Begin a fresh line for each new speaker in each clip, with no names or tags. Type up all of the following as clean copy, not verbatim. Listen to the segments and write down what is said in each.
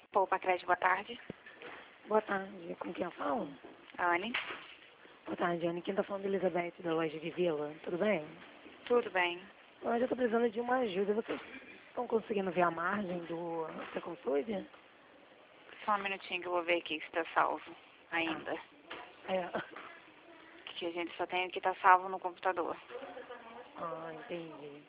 Poupa Crédito, boa tarde.
Boa tarde, com quem eu falo?
Anne.
Boa tarde, Anne. Quem tá falando é Elizabeth, da loja de Vila. Tudo bem?
Tudo bem.
Hoje eu tô precisando de uma ajuda. Vocês estão conseguindo ver a margem do Seconsude?
Só um minutinho que eu vou ver aqui se está salvo ainda.
É.
Que a gente só tem o que está salvo no computador.
Ah, entendi.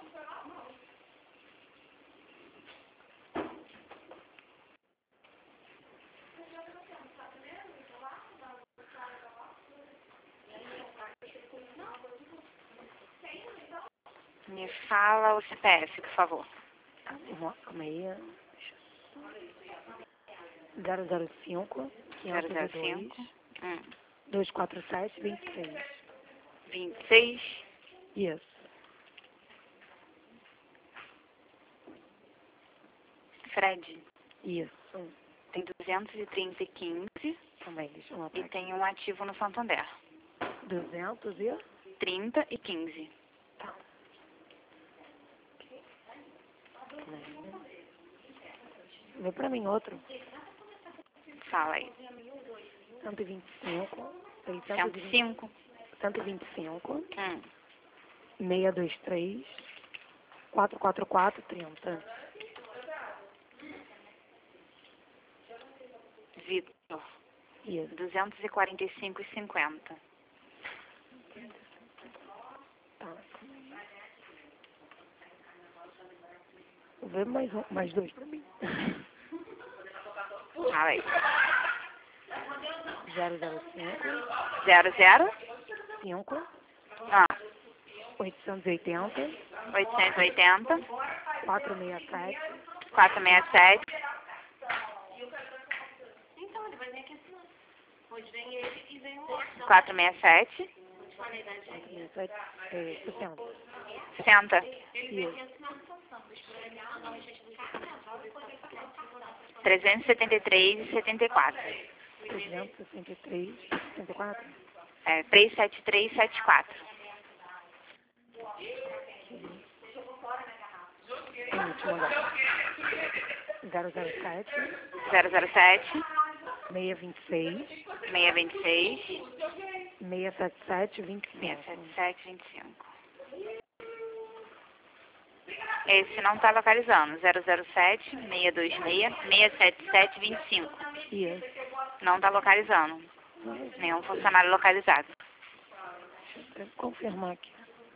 Me fala o CPF, por favor.
Calma aí. 005 502
005
247 26.
26.
Isso.
Fred.
Isso.
Tem 230 e 15
Também, deixa eu anotar
e
aqui.
tem um ativo no Santander.
200 e...
30 e 15.
Tá. Vê pra mim outro.
Fala aí.
125.
105.
125.
1.
623. 444 30.
Vitor.
Isso.
245 e 50.
Tá. Vê mais dois pra mim.
Fala aí.
005.
00.
5.
Ah,
880.
880.
467.
467.
Então, ele vai vir aqui assinar. Hoje vem ele e vem o outro.
467.
60.
60.
Ele vem aqui assinar a situação. Deixa eu ver aqui, mandar um jeito de
373 e 74.
363. 64.
373 e 74.
Último agora. 007.
007.
626.
626.
677 25.
677 25. Esse não está localizando. 007 626 677 25.
Isso.
Não está localizando. Nenhum funcionário localizado.
Deixa eu confirmar aqui.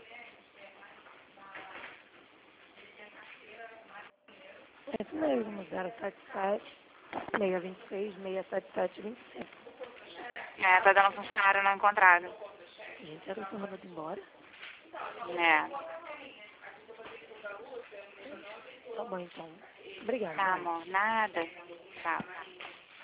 Esse mesmo, 077 626 677 25.
Tá dando funcionário não encontrado.
Gente, era o seu mandado embora?
É.
Tá bom, então. Obrigada.
Tá, amor. Nada. Tchau.